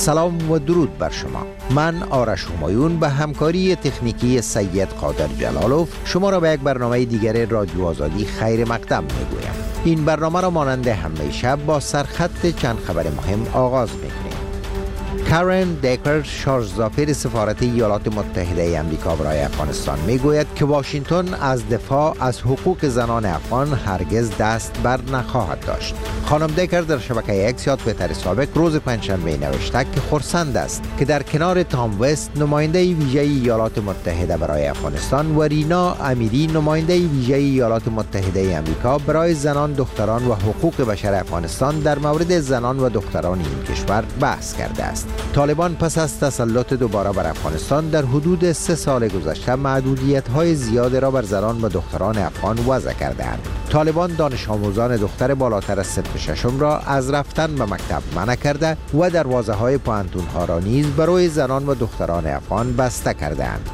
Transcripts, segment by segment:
سلام و درود بر شما. من آرش همایون به همکاری تکنیکی سید قادر جلالوف شما را به یک برنامه دیگر رادیو آزادی خیر مقدم میگویم. این برنامه را مانند همیشه با سرخط چند خبر مهم آغاز میکنیم. کارن دیکر، شارژ-ظافر سفارت ایالات متحده آمریکا برای افغانستان میگوید که واشنگتن از دفاع از حقوق زنان افغان هرگز دست بر نخواهد داشت. خانم دیکر در شبکه اکس یا توییتر سابق روز پنجشنبه نوشته که خرسند است که در کنار تام وست نماینده ویژه ایالات متحده برای افغانستان و رینا امیری نماینده ویژه ایالات متحده آمریکا برای زنان، دختران و حقوق بشر افغانستان در مورد زنان و دختران این کشور بحث کرده است. طالبان پس از تسلط دوباره بر افغانستان در حدود 3 سال گذشته محدودیت‌های زیاد را بر زنان و دختران افغان وضع کرده‌اند. طالبان دانش آموزان دختر بالاتر از صنف ششم را از رفتن به مکتب منع کرده و دروازه‌های پوهنتون‌ها را نیز برای زنان و دختران افغان بسته کرده‌اند.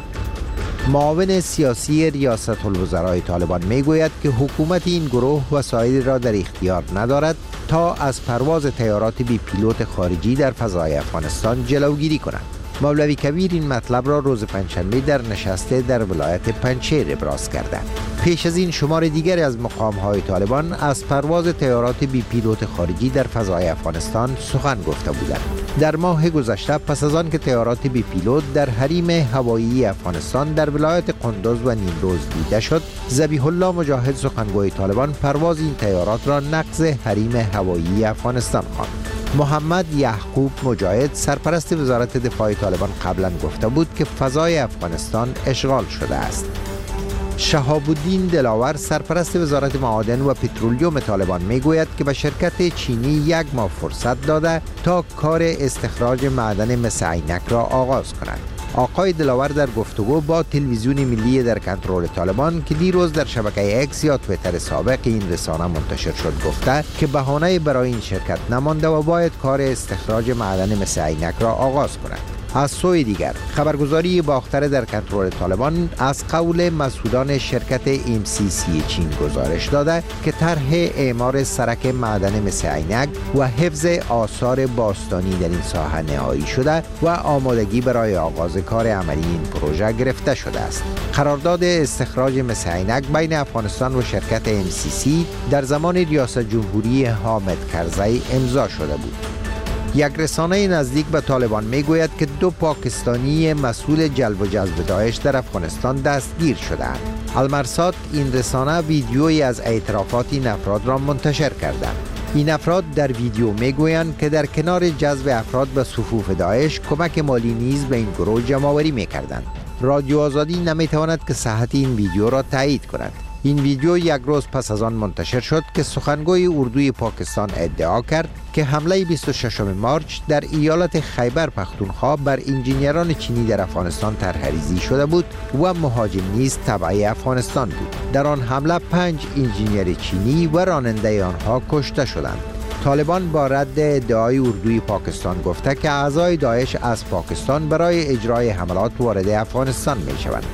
معاون سیاسی ریاست الوزرای طالبان میگوید که حکومت این گروه وسایلی را در اختیار ندارد تا از پرواز طیارات بی پیلوت خارجی در فضای افغانستان جلوگیری کند. مولوی کبیر این مطلب را روز پنجشنبه در نشست در ولایت پنجشیر ابراز کردند. پیش از این شمار دیگری از مقام‌های طالبان از پرواز طیارات بی پیلوت خارجی در فضای افغانستان سخن گفته بودند. در ماه گذشته پس از آن که طیارات بی پیلوت در حریم هوایی افغانستان در ولایت قندوز و نیمروز دیده شد، ذبیح الله مجاهد سخنگوی طالبان پرواز این طیارات را نقض حریم هوایی افغانستان خواند. محمد یعقوب مجاهد سرپرست وزارت دفاع طالبان قبلا گفته بود که فضای افغانستان اشغال شده است. شهاب الدین دلاور سرپرست وزارت معادن و پترولیوم طالبان میگوید که به شرکت چینی 1 ماه فرصت داده تا کار استخراج معدن مس عینک را آغاز کند. آقای دلاور در گفتگو با تلویزیون ملی در کنترل طالبان که دیروز در شبکه اکس یا توییتر سابق این رسانه منتشر شد گفته که بهانه برای این شرکت نمانده و باید کار استخراج معدن مس عینک را آغاز کند. از سوی دیگر خبرگزاری باختر در کنترل طالبان از قول مسئولان شرکت MCC چین گزارش داده که طرح اعمار سرک معدن مس عینک و حفظ آثار باستانی در این ساحه نهایی شده و آمادگی برای آغاز کار عملی این پروژه گرفته شده است. قرارداد استخراج مس عینک بین افغانستان و شرکت MCC در زمان ریاست جمهوری حامد کرزی امضا شده بود. یک رسانه نزدیک به طالبان میگوید که 2 پاکستانی مسئول جلب و جذب داعش در افغانستان دستگیر شدند. المرصاد این رسانه ویدیویی از اعترافات این افراد را منتشر کردند. این افراد در ویدیو میگویند که در کنار جذب افراد به صفوف داعش کمک مالی نیز به این گروه جمع‌آوری میکردند. رادیو آزادی نمیتواند که صحت این ویدیو را تایید کند. این ویدیو 1 روز پس از آن منتشر شد که سخنگوی اردوی پاکستان ادعا کرد که حمله 26 مارچ در ایالت خیبر پختونخوا بر انجینران چینی در افغانستان طرح‌ریزی شده بود و مهاجم نیز تبع افغانستان بود. در آن حمله 5 انجینر چینی و راننده آنها کشته شدند. طالبان با رد ادعای اردوی پاکستان گفته که اعضای داعش از پاکستان برای اجرای حملات وارد افغانستان می‌شوند.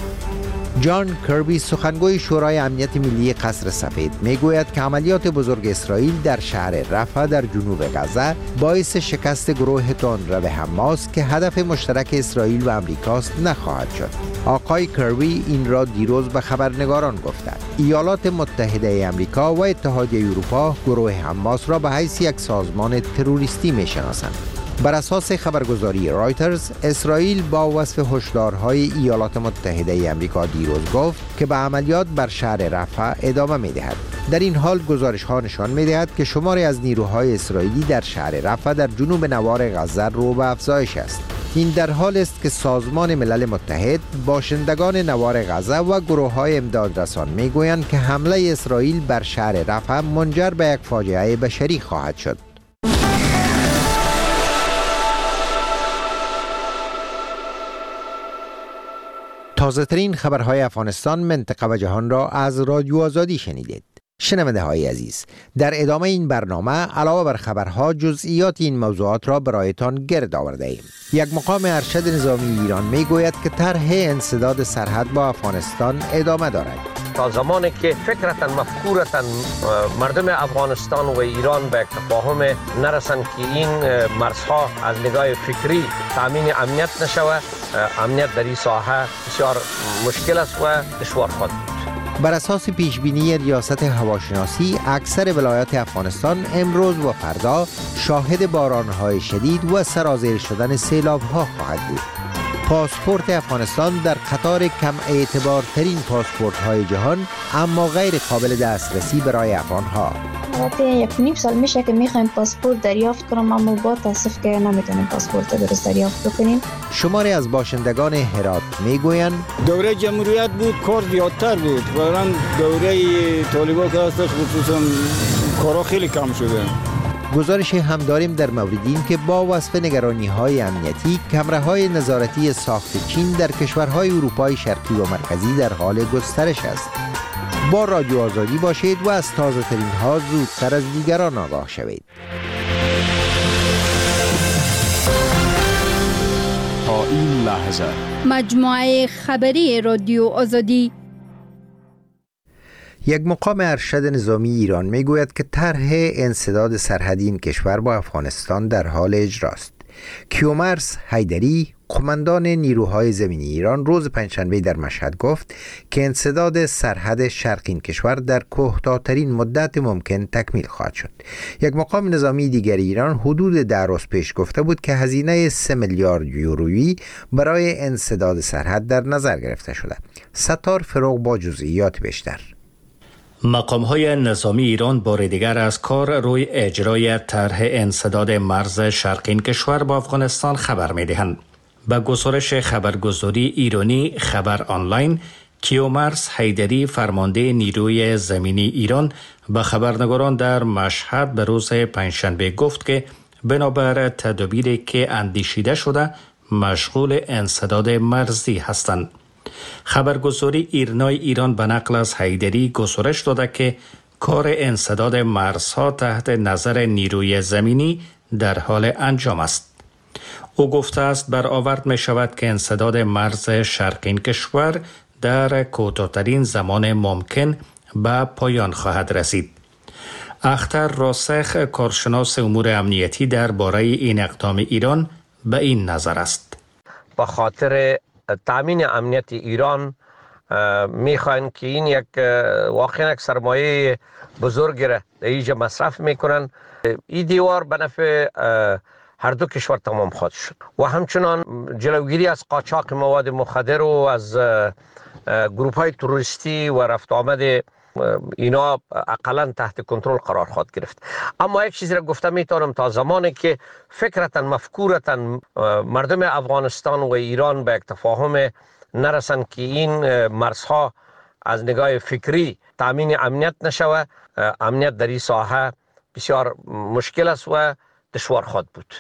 جان کربی سخنگوی شورای امنیت ملی قصر سفید میگوید که عملیات بزرگ اسرائیل در شهر رفح در جنوب غزه باعث شکست گروه تندرو حماس که هدف مشترک اسرائیل و امریکاست نخواهد شد. آقای کربی این را دیروز به خبرنگاران گفته. ایالات متحده امریکا و اتحادیه اروپا گروه حماس را به حیث یک سازمان تروریستی میشناسند. بر اساس خبرگزاری رایترز، اسرائیل با وصف هشدارهای ایالات متحده آمریکا دیروز گفت که به عملیات بر شهر رفح ادامه می‌دهد. در این حال گزارش‌ها نشان می‌دهد که شماری از نیروهای اسرائیلی در شهر رفح در جنوب نوار غزه رو به افزایش است. این در حال است که سازمان ملل متحد، باشندگان نوار غزه و گروه‌های امدادرسان می‌گویند که حمله اسرائیل بر شهر رفح منجر به یک فاجعه بشری خواهد شد. تازه ترین خبرهای افغانستان، منطقه و جهان را از رادیو آزادی شنیدید. شنونده های عزیز، در ادامه این برنامه علاوه بر خبرها جزئیات این موضوعات را برایتان گرد آورده ایم. یک مقام ارشد نظامی ایران می گوید که طرح انسداد سرحد با افغانستان ادامه دارد. تا زمانی که فکرتاً مفکورتاً مردم افغانستان و ایران به تفاهم نرسند که این مرزها از نگاه فکری تامین امنیت نشود، امنیت در این ساحه بسیار مشکل است و دشوار خواهد بود. بر اساس پیشبینی ریاست هواشناسی، اکثر ولایات افغانستان امروز و فردا شاهد بارانهای شدید و سرازیر شدن سیلاب‌ها خواهد بود. پاسپورت افغانستان در قطار کم اعتبارترین پاسپورت‌های جهان، اما غیر قابل دسترسی برای افغان‌ها. البته 1.5 سال میشه که میخوایم پاسپورت دریافت کنیم، اما با تاسف که نمیتونیم پاسپورت درست دریافت بکنیم. شماری از باشندگان هرات میگویند دوره جمهوریت بود کار زیادتر بود، فعلا دوره طالبان که هستش خصوصا کارا خیلی کم شده. گزارش هم داریم در مورد این که با وصف نگرانی‌های امنیتی، کمره‌های نظارتی ساخت چین در کشورهای اروپای شرقی و مرکزی در حال گسترش است. با رادیو آزادی باشید و از تازه‌ترین ها زودتر از دیگران آگاه شوید. تا این لحظه مجموعه خبری رادیو آزادی. یک مقام ارشد نظامی ایران میگوید که طرح انسداد سرحدی این کشور با افغانستان در حال اجراست. کیومرث حیدری، قماندان نیروهای زمینی ایران، روز پنجشنبه در مشهد گفت که انسداد سرحد شرق این کشور در کوتاه‌ترین مدت ممکن تکمیل خواهد شد. یک مقام نظامی دیگر ایران حدود 10 روز پیش گفته بود که هزینه 3 میلیارد یورویی برای انسداد سرحد در نظر گرفته شده. ستار فروغ با جزئیات بیشتر. مقام‌های نظامی ایران بار دیگر از کار روی اجرای طرح انسداد مرز شرقی این کشور با افغانستان خبر می‌دهند. به گزارش خبرگزاری ایرانی خبر آنلاین، کیومرث حیدری، فرمانده نیروی زمینی ایران، به خبرنگاران در مشهد به روز پنجشنبه گفت که بنابر تدابیری که اندیشیده شده مشغول انسداد مرزی هستند. خبرگزاری ایرنای ایران به نقل از حیدری گزارش داده که کار انسداد مرزها تحت نظر نیروی زمینی در حال انجام است. او گفته است برآورد می شود که انسداد مرز شرقی کشور در کوتاه‌ترین زمان ممکن به پایان خواهد رسید. اختر راسخ، کارشناس امور امنیتی، درباره این اقدام ایران به این نظر است: به خاطر تامین امنیت ایران میخواین که این یک واقعا یک سرمایه بزرگی را در اینجا مصرف میکنن. این دیوار به نفع هر دو کشور تمام خواهد شد و همچنان جلوگیری از قاچاق مواد مخدر و از گروپ های تروریستی و رفت آمد اینا اقلا تحت کنترل قرار خواهد گرفت. اما یک چیزی را گفته میتونم، تا زمانی که فکرتاً مفکورتاً مردم افغانستان و ایران به یک تفاهم نرسند که این مرزها از نگاه فکری تامین امنیت نشود، امنیت در این ساحه بسیار مشکل است و دشوار خواهد بود.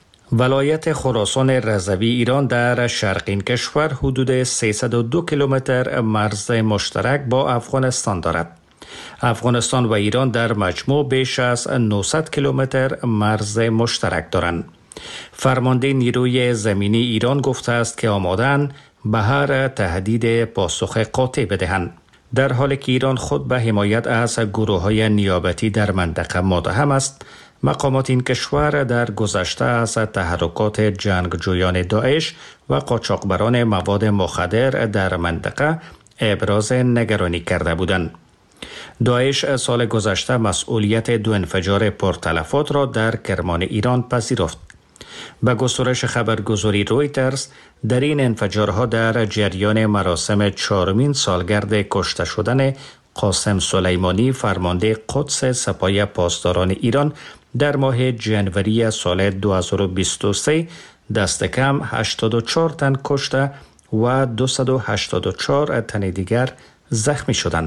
ولایت خراسان رضوی ایران در شرقین کشور حدود 302 کیلومتر مرز مشترک با افغانستان دارد. افغانستان و ایران در مجموع بیش از 900 کیلومتر مرز مشترک دارند. فرمانده نیروی زمینی ایران گفته است که آماده‌اند به هر تهدید پاسخ قاطع بدهند. در حالی که ایران خود به حمایت از گروه‌های نیابتی در منطقه متهم است، مقامات این کشور در گذشته از تحرکات جنگجویان داعش و قاچاقبران مواد مخدر در منطقه ابراز نگرانی کرده بودند. داعش سال گذشته مسئولیت 2 انفجار پرتلفات را در کرمان ایران پذیرفت. به گزارش خبرگزاری رویترز، در این انفجارها در جریان مراسم 4مین سالگرد کشته شدن قاسم سلیمانی، فرمانده قدس سپاه پاسداران ایران، در ماه جنوری سال 2023 دست کم 84 تن کشته و 284 تن دیگر زخمی شدند.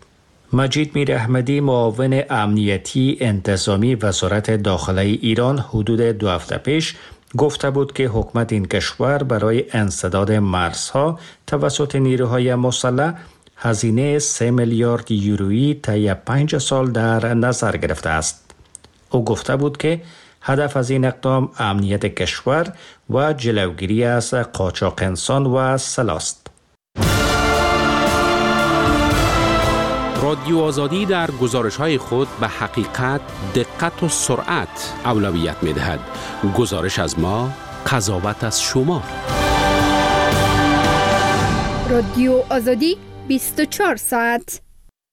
مجید میر احمدی، معاون امنیتی انتظامی وزارت داخله ایران، حدود 2 هفته پیش گفته بود که حکومت این کشور برای انسداد مرزها توسط نیروهای مسلح هزینه 3 میلیارد یورویی طی 5 سال در نظر گرفته است. او گفته بود که هدف از این اقدام امنیت کشور و جلوگیری از قاچاق انسان و سلاح است. رادیو آزادی در گزارش‌های خود به حقیقت، دقت و سرعت اولویت می‌دهد. گزارش از ما، قضاوت از شما. رادیو آزادی 24 ساعت.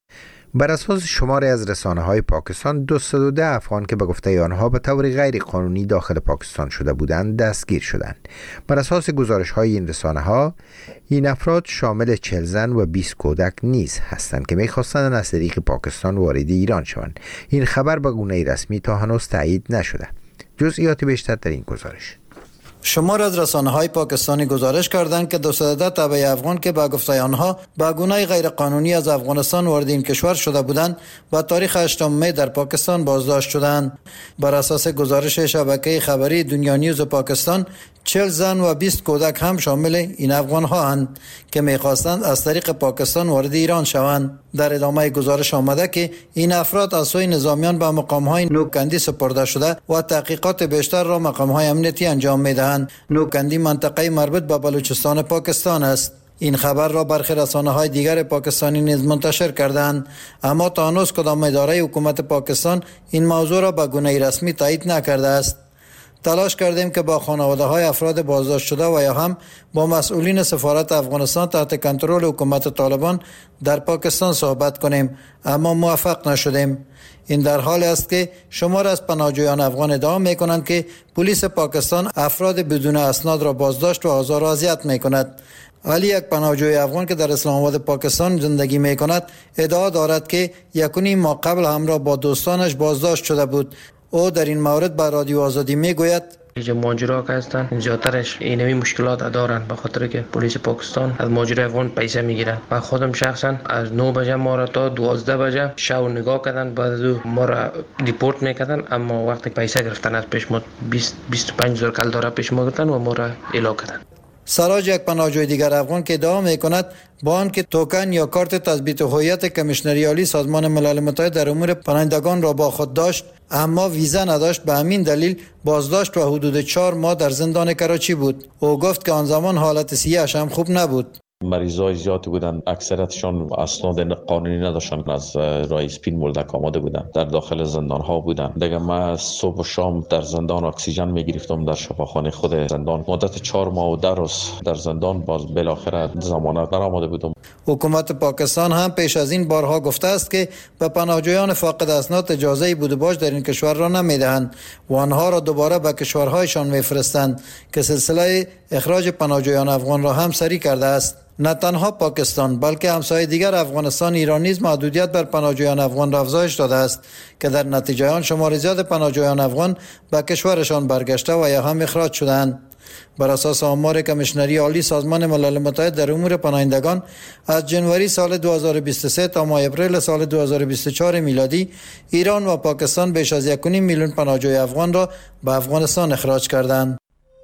بر اساس شماری از رسانه‌های پاکستان 212 افغان که به گفته آنها به طور غیر قانونی داخل پاکستان شده بودند دستگیر شدند. بر اساس گزارش‌های این رسانه‌ها این افراد شامل 40 زن و 20 کودک نیز هستند که می‌خواستند از طریق پاکستان وارد ایران شوند. این خبر به گونه رسمی تا هنوز تایید نشده. جزئیات بیشتر در این گزارش. شمار از رسانه‌های پاکستانی گزارش کردند که 210 تبع افغان که به گفته آنها به گونه غیرقانونی از افغانستان وارد این کشور شده بودند با تاریخ 8 می در پاکستان بازداشت شدند. بر اساس گزارش شبکه خبری دنیا نیوز پاکستان 40 زن و 20 کودک هم شامل این افغان‌ها هستند که می‌خواستند از طریق پاکستان وارد ایران شوند. در ادامه گزارش آمده که این افراد از سوی نظامیان به مقام‌های نوکندی سپرده شده و تحقیقات بیشتر را مقام‌های امنیتی انجام می‌دهند. نوکندی منطقه مربوط به بلوچستان پاکستان است. این خبر را برخی رسانه‌های دیگر پاکستانی نیز منتشر کردند، اما تا هنوز کدام اداره حکومت پاکستان این موضوع را به گونه رسمی تایید نکرده است. تلاش کردیم که با خانواده‌های افراد بازداشت شده و یا هم با مسئولین سفارت افغانستان تحت کنترل حکومت طالبان در پاکستان صحبت کنیم، اما موفق نشدیم. این در حالی است که شمار از پناهجویان افغان ادعا می‌کنند که پلیس پاکستان افراد بدون اسناد را بازداشت و آزار و اذیت می‌کند. ولی یک پناهجوی افغان که در اسلام آباد پاکستان زندگی می‌کند ادعا دارد که 1.5 ماه قبل همراه با دوستانش بازداشت شده بود. او در این مورد با رادیو آزادی میگوید ماجرا که هستن زیادترش اینمی مشکلات دارن به خاطر که پلیس پاکستان از ماجرای افغان پیسه میگیرن و خودم شخصا از 9 بجه ما را تا 12 بجه شب نگاه کردن، بعد ما را دیپورت میکردن، اما وقتی پیسه گرفتن از پیش ما 25,000 کل داره پیش ما گرفتن و ما را اعلام کردن. سراج یک پناهجوی دیگر افغان که ادعا میکند با آنکه توکن یا کارت تثبیت هویت کمیشنری عالی سازمان ملل متحد در امور پناهندگان را با خود داشت اما ویزا نداشت، به همین دلیل بازداشت و حدود 4 ماه در زندان کراچی بود. او گفت که آن زمان حالت صحیح‌اش هم خوب نبود. مریضای زیادی بودن، اکثرتشان اسناد قانونی نداشتن، از رای سپین مولدک آماده بودن، در داخل زندان ها بودن. دیگه من صبح و شام در زندان اکسیژن میگرفتم در شفاخانه خود زندان. مدت 4 ماه و 10 روز در زندان، باز بالاخره ضمانت برآمده بودم. حکومت پاکستان هم پیش از این بارها گفته است که به پناهجویان فاقد اسناد اجازه بود و باش در این کشور را نمیدهند و آنها را دوباره به کشورهایشان میفرستند که سلسله اخراج پناهجویان افغان را هم سری کرده است. نه تنها پاکستان بلکه همسایه دیگر افغانستان، ایران نیز محدودیت بر پناهجویان افغان را افزایش داده است که در نتیجه آن شمار زیاد پناهجویان افغان به کشورشان برگشته و یا هم اخراج شدند. بر اساس آمار کمیشنری عالی سازمان ملل متحد در امور پناهندگان از جنوری سال 2023 تا ماه اپریل سال 2024 میلادی ایران و پاکستان بیش از 1.5 میلیون پناهجوی افغان را به افغانستان اخراج کردند.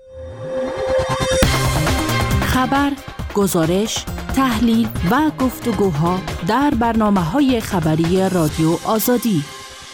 خبر، گزارش، تحلیل و گفتگوها در برنامه‌های خبری رادیو آزادی.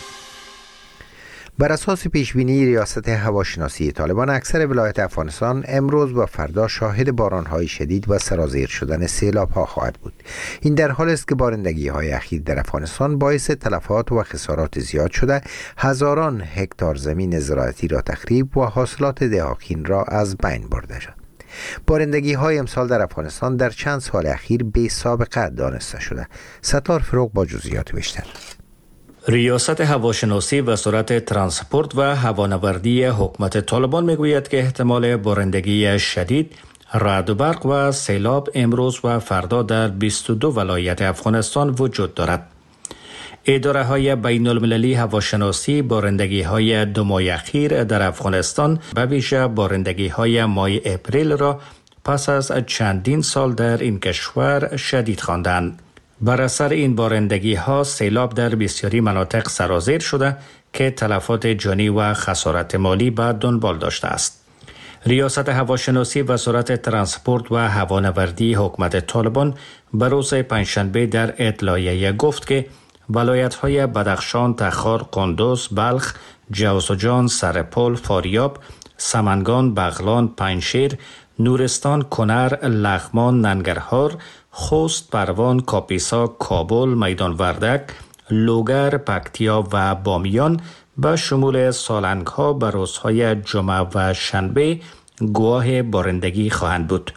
بر اساس پیشبینی ریاست هواشناسی طالبان، اکثر ولایت افغانستان امروز و فردا شاهد باران‌های شدید و سرازیر شدن سیلاب‌ها خواهد بود. این در حالی است که بارندگی‌های اخیر در افغانستان باعث تلفات و خسارات زیاد شده، هزاران هکتار زمین زراعتی را تخریب و حاصلات دهاقین را از بین برده شد. بارندگی‌های امسال در افغانستان در چند سال اخیر بی سابقه دانسته شده. ستار فروغ با جزئیات بیشتر. ریاست هواشناسی و سرعت ترانسپورت و هوانوردی حکومت طالبان میگوید که احتمال بارندگی شدید، رعد و برق و سیلاب امروز و فردا در 22 ولایت افغانستان وجود دارد. اداره های بین المللی هواشناسی بارندگی های 2 ماه اخیر در افغانستان به ویژه بارندگی های ماه اپریل را پس از چندین سال در این کشور شدید خواندند. بر اثر این بارندگی ها سیلاب در بسیاری مناطق سرازیر شده که تلفات جانی و خسارت مالی به دنبال داشته است. ریاست هواشناسی و سرعت ترانسپورت و هوانوردی حکومت طالبان به روز پنجشنبه در اطلاعیه گفت که ولایت‌های بدخشان، تخار، قندوز، بلخ، جوزجان، سرپل، فاریاب، سمنگان، بغلان، پنجشیر، نورستان، کنر، لغمان، ننگرهار، خوست، پروان، کاپیسا، کابل، میدان وردک، لوگر، پکتیا و بامیان به شمول سالنگ ها به روزهای جمعه و شنبه گواه بارندگی خواهند بود.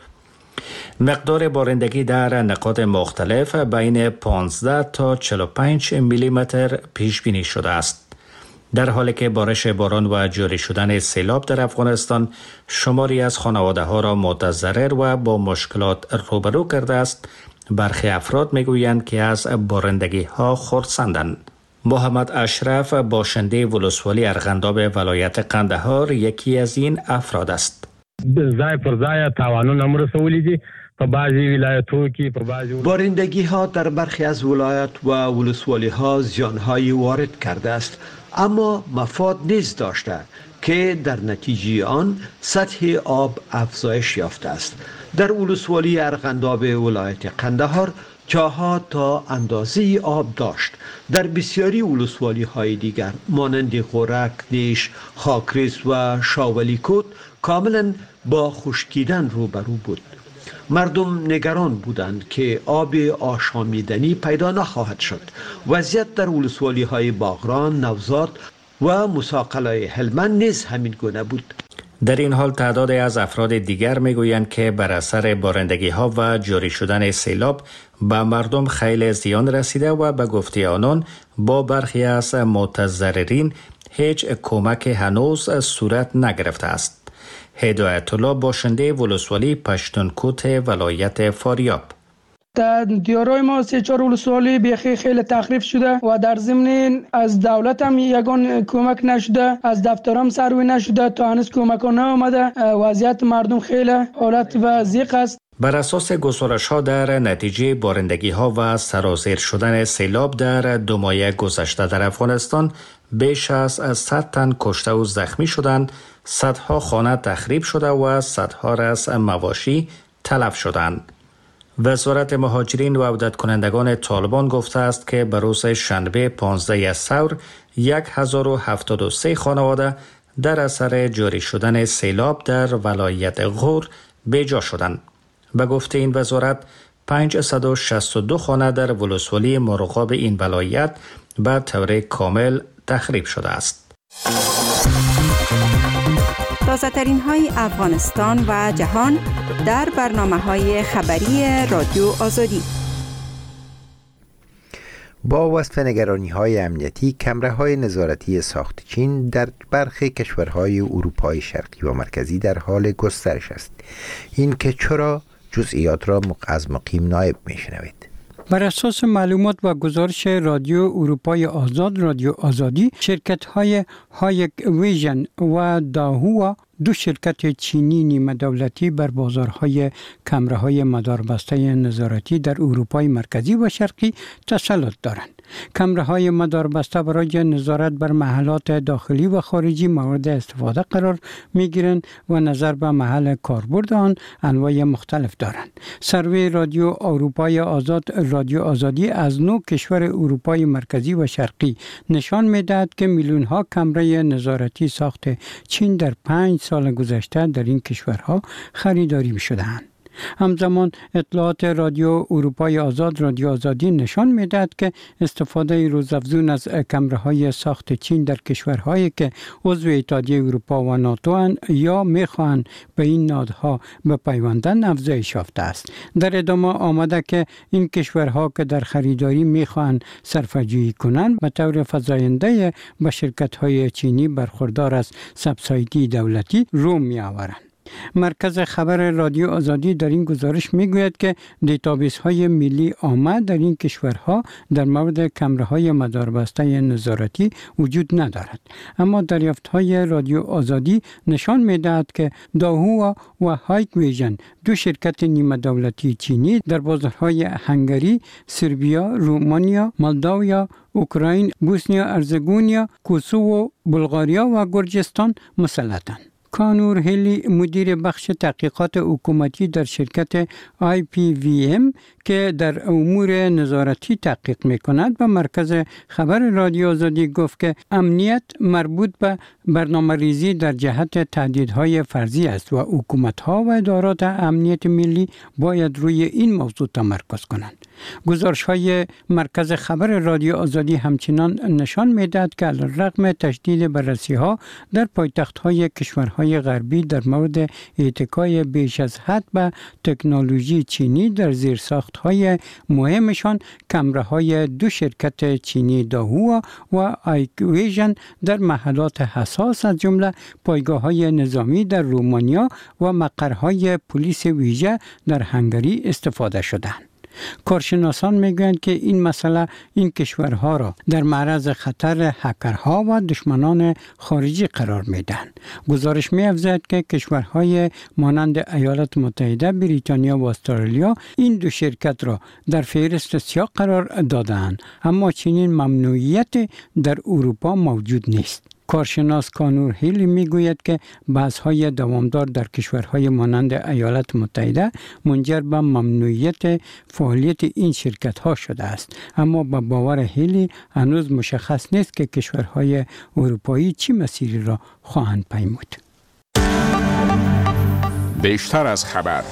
مقدار بارندگی در نقاط مختلف بین 15 تا 45 میلیمتر پیش بینی شده است. در حالی که بارش باران و جاری شدن سیلاب در افغانستان شماری از خانواده ها را متضرر و با مشکلات روبرو کرده است، برخی افراد میگویند که از بارندگی ها خرسندند. محمد اشرف، باشنده ولسوالی ارغنداب ولایت قندهار، یکی از این افراد است. ځای پر ځای تاوانونه مرسولی دي په بعضی ولایتونو کې په بعضی بارندگی ها در برخی از ولایت و ولسوالی ها زیان های وارد کرده است، اما مفاد نیز داشته که در نتیجه آن سطح آب افزایش یافته است. در ولسوالی ارغنداب ولایت قندهار چاها تا اندازه آب داشت. در بسیاری ولسوالی های دیگر مانند غورک، نیش، خاکریز و شاولیکوت کاملا با خشکیدن روبرو بود. مردم نگران بودند که آب آشامیدنی پیدا نخواهد شد. وضعیت در ولسوالی های باغران، نوزاد و مساقلای هلمند نیز همین گونه بود. در این حال تعدادی از افراد دیگر میگویند که بر اثر بارندگی ها و جاری شدن سیلاب به مردم خیلی زیان رسیده و به گفته آنان با برخی از متضررین هیچ کمک هنوز صورت نگرفته است. هدایت الله، باشنده ولسوالی پشتونکوت ولایت فاریاب: در دیارای ما 3-4 ولسوالی بیخی خیلی تخریب شده و در ضمن از دولت هم یگان کمک نشده، از دفترم سروی نشده، تا هنوز کمک ها نآمده. وضعیت مردم خیلی حالت وضیق است. بر اساس گزارش ها در نتیجه بارندگی ها و سرازیر شدن سیلاب در 2 ماه گذشته در افغانستان بیش از 100 تن کشته و زخمی شدند، صدها خانه تخریب شده و صدها رأس مواشی تلف شدند. وزارت مهاجرین و عودت کنندگان طالبان گفته است که به روز شنبه 15 ثور 1073 خانواده در اثر جاری شدن سیلاب در ولایت غور بیجا شدند. به گفته این وزارت 562 خانه در ولسوالی مرغاب این ولایت به طور کامل تخریب شده است. تازه ترین های افغانستان و جهان در برنامه‌های خبری رادیو آزادی. با وصف نگرانی‌های امنیتی، کمره‌های نظارتی ساخت چین در برخی کشورهای اروپای شرقی و مرکزی در حال گسترش است. این که چرا، جزئیات را از مقیم نایب میشنوید. بر اساس معلومات و گزارش رادیو اروپای آزاد، رادیو آزادی، شرکت‌های هایک ویژن و داهوا، 2 شرکت چینی نیمه دولتی بر بازارهای کمره‌های مداربسته نظارتی در اروپای مرکزی و شرقی تسلط دارند. کمره‌های مداربسته برای نظارت بر محلات داخلی و خارجی مورد استفاده قرار می‌گیرند و نظر به محل کاربرد آن انواع مختلف دارند. سروی رادیو اروپای آزاد، رادیو آزادی از 9 کشور اروپای مرکزی و شرقی نشان می‌دهد که میلیون‌ها کمره نظارتی ساخت چین در 5 سال گذشته در این کشورها خریداری شده‌اند. همزمان اطلاعات رادیو اروپای آزاد، رادیو آزادی نشان می‌دهد که استفاده روزافزون از کمره‌های ساخت چین در کشورهایی که عضو اتحادیه اروپا و ناتو اند یا می‌خواهند به این نهادها بپیوندند افزایش یافته است. در ادامه آمده که این کشورها که در خریداری می‌خواهند صرفه‌جویی کنند به طور فزاینده به شرکت‌های چینی برخوردار از سبسایدی دولتی رو می‌آورند. مرکز خبر رادیو آزادی در این گزارش میگوید که دیتابیس های ملی عامه در این کشورها در مورد کمره‌های مداربسته نظارتی وجود ندارد، اما دریافت های رادیو آزادی نشان میدهد که داهوا و هایک ویژن، 2 شرکت نیمه دولتی چینی، در بازارهای هنگری، سربیا، رومانیا، مولداویا، اوکراین، بوسنیا ارزگونیا، کوسوو، بلغاریا و گرجستان مسلطند. کانور هیلی مدیر بخش تحقیقات حکومتی در شرکت IPVM که در امور نظارتی تحقیق می‌کند و مرکز خبر رادیو آزادی گفت که امنیت مربوط به برنامه‌ریزی در جهت تهدیدهای فرضی است و حکومت‌ها و ادارات امنیت ملی باید روی این موضوع تمرکز کنند. گزارش‌های مرکز خبر رادیو آزادی همچنان نشان می‌دهد که علیرغم تشدید بررسی‌ها در پایتخت‌های کشورهای غربی در مورد اتکای بیش از حد به تکنولوژی چینی در زیرساخت‌های مهمشان، کمره‌های دو شرکت چینی داهوا و آیکویژن در محلات حساس از جمله پایگاه‌های نظامی در رومانیا و مقرهای پلیس ویژه در هنگری استفاده شدند. کارشناسان میگویند که این مسئله این کشورها را در معرض خطر هکرها و دشمنان خارجی قرار میدهند. گزارش می‌افزاید که کشورهای مانند ایالات متحده، بریتانیا و استرالیا این دو شرکت را در فهرست سیاه قرار داده‌اند، اما چنین ممنوعیت در اروپا موجود نیست. کارشناس کانور هیلی میگوید که بحث‌های دوامدار در کشورهای مانند ایالات متحده منجر به ممنوعیت فعالیت این شرکت‌ها شده است، اما با باور هیلی هنوز مشخص نیست که کشورهای اروپایی چه مسیری را خواهند پیمود. بیشتر از خبر.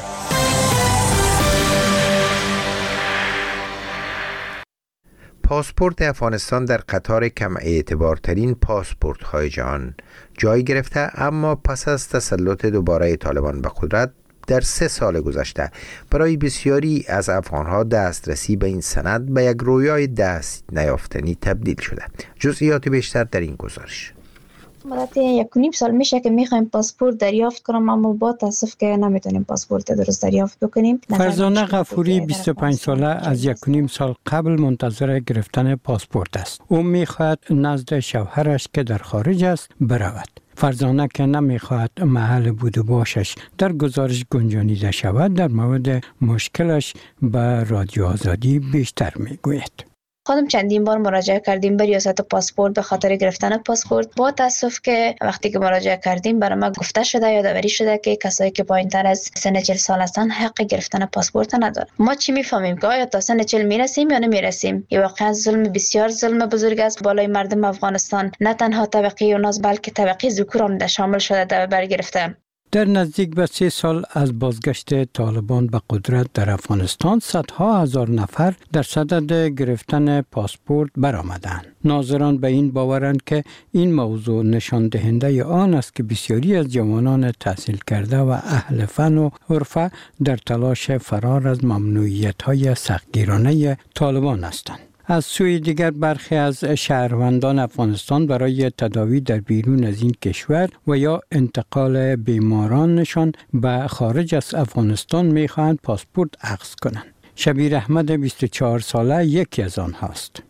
پاسپورت افغانستان در قطار کم اعتبارترین پاسپورت های جهان جای گرفته، اما پس از تسلط دوباره طالبان به قدرت در 3 سال گذشته برای بسیاری از افغانها دسترسی به این سند به یک رویای دست نیافتنی تبدیل شده. جزئیات بیشتر در این گزارش. مدت 1.5 سال میشه که میخوایم پاسپورت دریافت کنم، اما با تاسف که نمیتونیم پاسپورت درست دریافت بکنیم. فرزانه غفوری 25 ساله از 1.5 سال قبل منتظر گرفتن پاسپورت است. او میخواهد نزد شوهرش که در خارج است برود. فرزانه که نمیخواهد محل بود و باشش در گزارش گنجانیده شود، در مورد مشکلش به رادیو آزادی بیشتر میگوید. خودم چندین بار مراجعه کردیم به ریاست پاسپورت به خاطر گرفتن پاسپورت. با تاسف که وقتی که مراجعه کردیم برای ما گفته شده، یادآوری شده که کسایی که پایین‌تر از سن 40 سال هستن حق گرفتن پاسپورت ندارن. ما چی میفهمیم که آیا تا سن 40 میرسیم یا نمیرسیم؟ این واقعا ظلم بسیار ظلم بزرگ است بالای مردم افغانستان، نه تنها طبقه اوناس بلکه طبقه ذکور هم شامل شده در بر گرفتن. در نزدیک به 3 سال از بازگشت طالبان به قدرت در افغانستان، صدها هزار نفر در صدد گرفتن پاسپورت برآمدند. ناظران به این باورند که این موضوع نشان دهنده آن است که بسیاری از جوانان تحصیل کرده و اهل فن و حرفه در تلاش فرار از ممنوعیت‌های سختگیرانه طالبان هستند. از سوی دیگر برخی از شهروندان افغانستان برای تداوی در بیرون از این کشور و یا انتقال بیمارانشان به خارج از افغانستان می‌خواهند پاسپورت اخذ کنند. شبیر احمد 24 ساله یکی از آنهاست.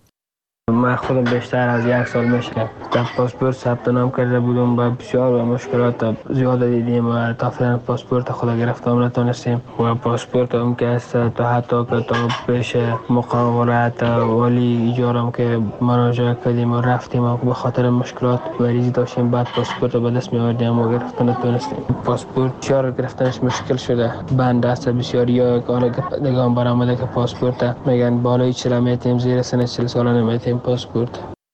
من خودم بیشتر از 1 سال میشه در پاسپورت ثبت نام کرده بودم و بسیار مشکلات زیاد دیدیم و تا فعلا پاسپورت خود گرفتم نتونستیم و پاسپورت هم که است تا حتی که تا پیش مقام ولایت والی اجارم که مراجعه کردیم و رفتیم و به خاطر مشکلات مریضی داشتیم، بعد پاسپورت به دست می‌آوردیم و گرفتن نتونستیم. پاسپورت بسیار گرفتنش مشکل شده، بند است بسیاری که دیگه برآمده که پاسپورت میگن بالای 40 میتیم، زیر سن 40 سال نمیتیم پاسپورت.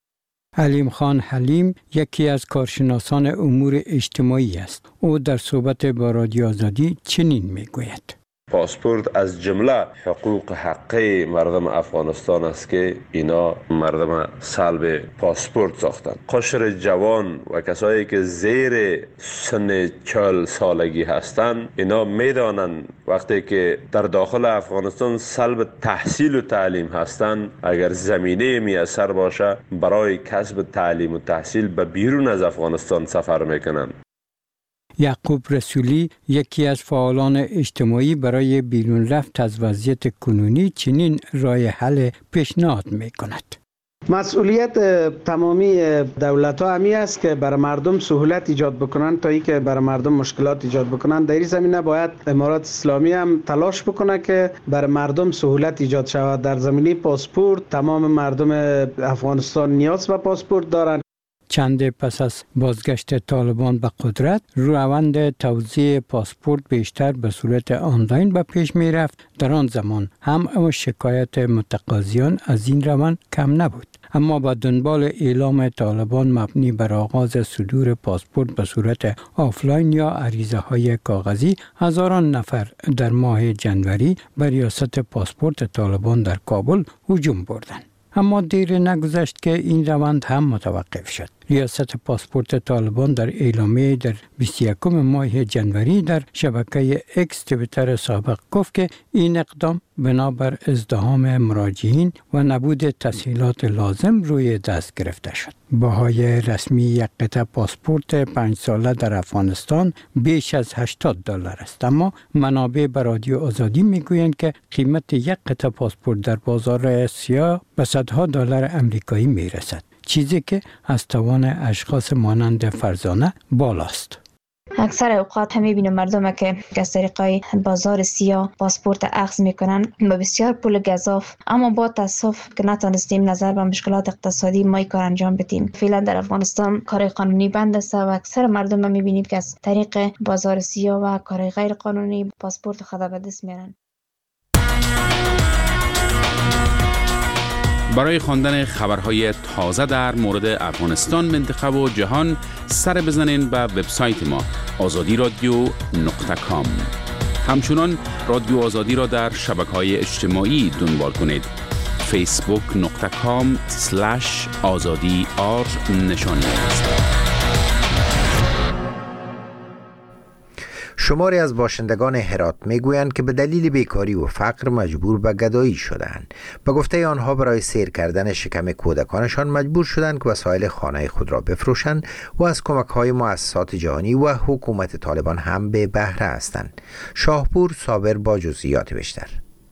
حلیم خان حلیم یکی از کارشناسان امور اجتماعی است. او در صحبت با رادیو آزادی چنین میگوید: پاسپورت از جمله حقوق حقی مردم افغانستان است که اینا مردم سلب پاسپورت ساختند. قشر جوان و کسایی که زیر سن 40 سالگی هستند اینا میدانند وقتی که در داخل افغانستان سلب تحصیل و تعلیم هستند، اگر زمینه میسر باشه برای کسب تعلیم و تحصیل به بیرون از افغانستان سفر میکنند. یعقوب رسولی یکی از فعالان اجتماعی برای بیرون رفت از وضعیت کنونی چنین راه حل پیشنهاد می‌کند. مسئولیت تمامی دولت‌ها همی است که برای مردم سهولت ایجاد بکنند تا اینکه برای مردم مشکلات ایجاد بکنند. در این زمینه باید امارات اسلامی هم تلاش بکنه که برای مردم سهولت ایجاد شود. در زمینه پاسپورت تمام مردم افغانستان نیاز به پاسپورت دارند. چند پس از بازگشت طالبان به قدرت، روند توزیع پاسپورت بیشتر به صورت آنلاین به پیش می رفت. در آن زمان هم شکایت متقاضیان از این روند کم نبود. اما با دنبال اعلام طالبان مبنی بر آغاز صدور پاسپورت به صورت آفلاین یا عریضه های کاغذی، هزاران نفر در ماه جنوری بر ریاست پاسپورت طالبان در کابل هجوم بردند. اما دیر نگذشت که این روند هم متوقف شد. ریاست پاسپورت طالبان در اعلامیه در 21 ماه جنوری در شبکه اکس توییتر سابق گفت که این اقدام بنابر ازدحام مراجعین و نبود تسهیلات لازم روی دست گرفته شد. بهای رسمی یک قطعه پاسپورت 5 ساله در افغانستان بیش از $80 است، اما منابع به رادیو آزادی میگویند که قیمت یک قطعه پاسپورت در بازار سیاه به صدها دلار امریکایی میرسد، چیزی که از توان اشخاص مانند فرزانه بالاست. اکثر اوقات هم میبینیم مردم که از طریقای بازار سیاه پاسپورت اخذ میکنن با بسیار پول گزاف، اما با تاسف که نتونستیم نظر به مشکلات اقتصادی ما کار انجام بدیم. فعلا در افغانستان کار قانونی بند است و اکثر مردم هم میبینیم که از طریق بازار سیاه و کار غیر قانونی پاسپورت خود به دست میارن. برای خواندن خبرهای تازه در مورد افغانستان، منطقه و جهان سر بزنین به وبسایت ما azadi.radio.com. همچنان رادیو آزادی را در شبکه‌های اجتماعی دنبال کنید. facebook.com/azadi_r نشانی است. شماری از باشندگان هرات میگویند که به دلیل بیکاری و فقر مجبور به گدایی شدند. به گفته آنها برای سیر کردن شکم کودکانشان مجبور شدند که وسایل خانه خود را بفروشند و از کمک‌های مؤسسات جهانی و حکومت طالبان هم به بهره هستند. شاهپور صابر با جزئیات بیشتر.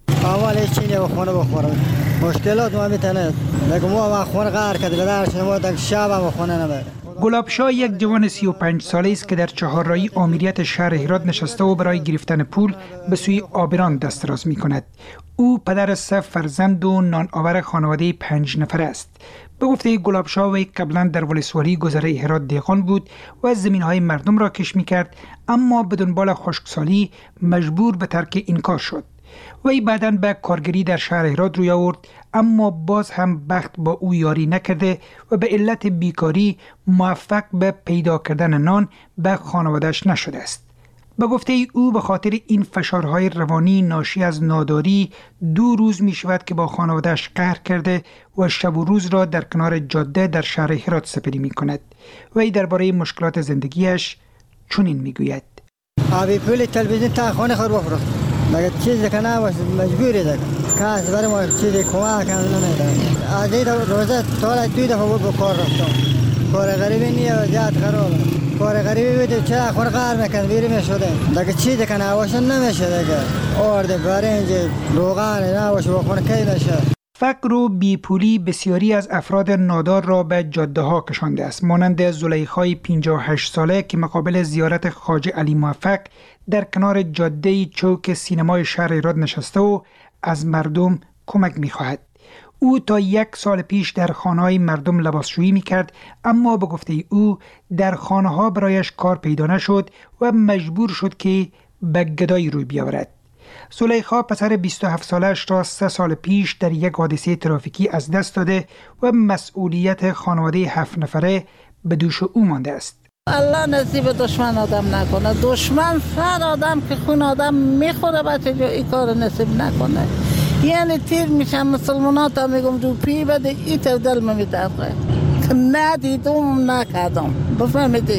اول چینی و خونه بخورم مشکلات ما میتونه نگم ما خونه قهر کرده در شما تا شب ما خونه نبره. گلابشاه یک جوان 35 ساله است که در چهارراهی آمیریت شهر هرات نشسته و برای گرفتن پول به سوی آبران دست دراز می کند. او پدر 3 فرزند و نان آور خانواده 5 نفره است. به گفته گلابشاه وی قبلا در ولسوالی گذره هرات دیقان بود و زمینهای مردم را کش می کرد، اما به دنبال خشکسالی مجبور به ترک این کار شد. وی بعداً به کارگری در شهر هرات روی آورد، اما باز هم بخت با او یاری نکرده و به علت بیکاری موفق به پیدا کردن نان به خانواده‌اش نشده است. به گفته او به خاطر این فشارهای روانی ناشی از ناداری 2 روز می شود که با خانواده‌اش قهر کرده و شب و روز را در کنار جاده در شهر هرات سپری می کند. وی درباره مشکلات زندگیش چنین می گوید: آبی پول تلویزیون تا خانه خود بفروخت. مگر چیزی که نباشه مجبوری دیگه کاش برای ما چیزی کمک نمیده. از این روزه تا 2 دفعه به کار رفتم. کار غریبی نیه و زیاد خرابه. کار غریبی بود چه خور قهر میکنه بیرون شده. دیگه چیزی که نباشه نمیشه دیگه. آرد برنج روغن نباشه و خون کی نشه. فقر و بیپولی بسیاری از افراد نادار را به جاده ها کشانده است، مانند زلیخای 58 ساله که مقابل زیارت خواجه علی موفق در کنار جاده چوک سینمای شهر هرات نشسته و از مردم کمک می‌خواهد. او تا 1 سال پیش در خانه‌های مردم لباسشویی می‌کرد، اما به گفته او در خانه‌ها برایش کار پیدا نشد و مجبور شد که به گدایی روی بیاورد. زلیخا پسر 27 سالش را 3 سال پیش در یک حادثه ترافیکی از دست داده و مسئولیت خانواده 7 نفره به دوش او مانده است. الله نصیب دشمن آدم نکنه. دشمن سر آدم که خون آدم میخوره بچه جو این کار نصیب نکنه. یعنی تیر میشم مسلمانات هم میگم دو پی بده ای تو دل میدرقه که ندیدم نکردم بفهمیدی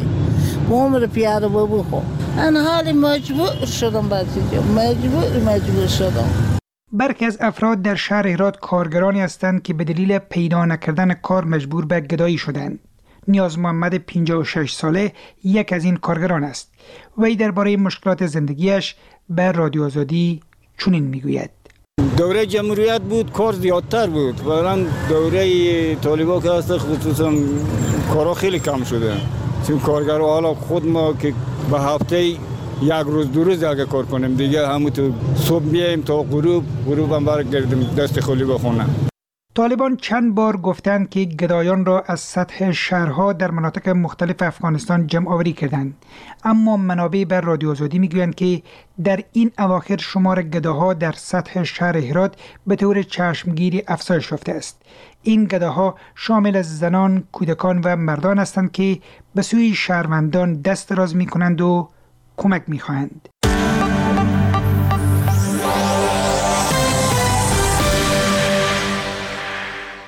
عمر پیاره بابو خو ان حالی مجبور شدم بچه جو مجبور شدم. برخی از افراد در شهر هرات کارگرانی هستند که به دلیل پیدا نکردن کار مجبور به گدایی شدند. نیاز محمد 56 ساله یک از این کارگران است. وی درباره مشکلات زندگیش به رادیو آزادی چنین میگوید: دوره جمهوریت بود کار زیادتر بود، الان دوره طالبان که هست خصوصا کارا خیلی کم شده. چون کارگرها حالا خود ما که به هفته 1 روز 2 روز اگه کار کنیم دیگه همون تو صبح میایم تا غروب هم برگردیم دست خالی بخونم. طالبان چند بار گفتند که گدایان را از سطح شهرها در مناطق مختلف افغانستان جمع آوری کردند، اما منابع بر رادیو آزادی میگویند که در این اواخر شمار گداها در سطح شهر هرات به طور چشمگیری افزایش یافته است. این گداها شامل از زنان، کودکان و مردان هستند که به سوی شهروندان دست دراز می‌کنند و کمک می‌خواهند.